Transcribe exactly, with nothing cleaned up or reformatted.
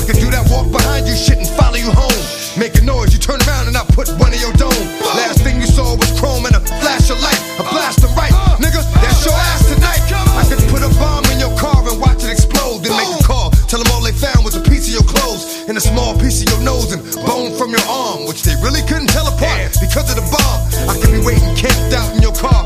could do that walk behind you shit and follow you home. Make a noise, you turn around and I put one in your dome. Last thing you saw was chrome and a flash of light. I blast them right, nigga, that's your ass tonight. I could put a bomb in your car and watch it explode. Then make a call, tell them all they found was a piece of your clothes and a small piece of your nose and bone from your arm, which they really couldn't tell apart because of the bomb. I could be waiting camped out in your car